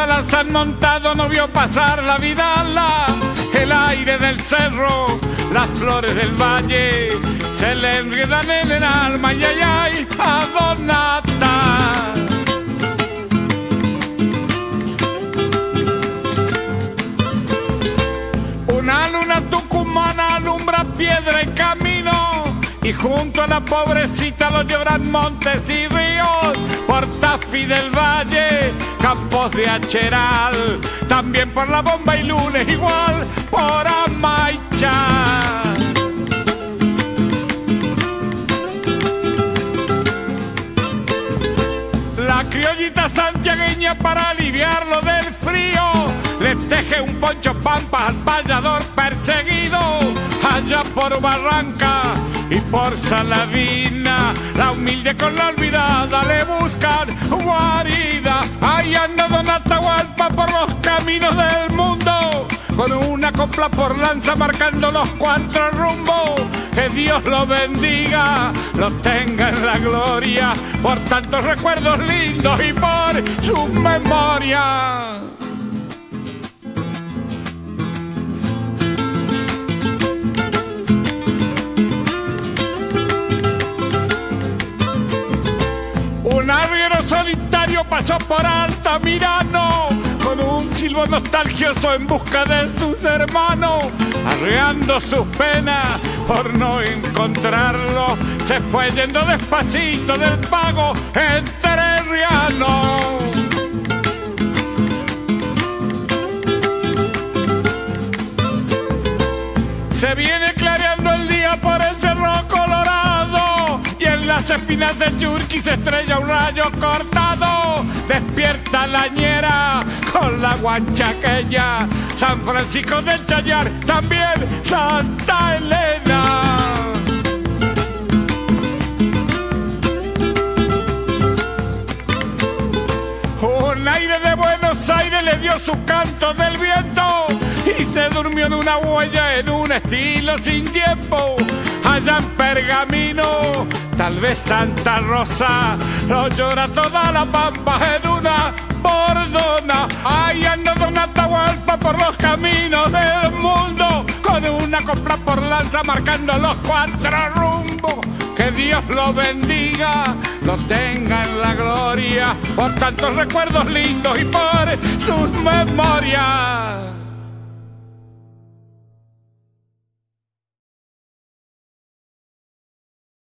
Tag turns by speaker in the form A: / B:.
A: balanza montado no vio pasar la vidala, el aire del cerro, las flores del valle, se le enredan en el alma, y ay, ay, a Donata. Una luna tucumana alumbra piedra y camino, y junto a la pobrecita lo lloran montes y ríos, por Tafí del Valle, campos de Acheral, también por la Bomba y Lunes, igual por Amaicha. La criollita santiagueña para aliviarlo del frío le teje un poncho pampa al payador perseguido, allá por Barranca y por Saladina, la humilde con la olvidada le buscan guarida. Ahí anda Don Atahualpa por los caminos del mundo, con una copla por lanza marcando los cuatro rumbos. Que Dios lo bendiga, lo tenga en la gloria, por tantos recuerdos lindos y por su memoria. Un arriero solitario pasó por Altamirano, con un silbo nostalgioso en busca de sus hermanos. Arreando sus penas por no encontrarlo, se fue yendo despacito del pago entrerriano. Se viene clareando el día por el Cerro Colorado, y en las espinas del Yurqui se estrella un rayo cortado. Despierta la ñera con la guanchaqueña, San Francisco del Chayar, también Santa Elena. Un aire de Buenos Aires le dio su canto del viento, y se durmió en una huella en un estilo sin tiempo. Allá en Pergamino, tal vez Santa Rosa, lo llora toda la pampa en una bordona. Ahí anda Don Atahualpa por los caminos del mundo, con una copla por lanza marcando los cuatro rumbos. Que Dios lo bendiga, lo tenga en la gloria, por tantos recuerdos lindos y por sus memorias.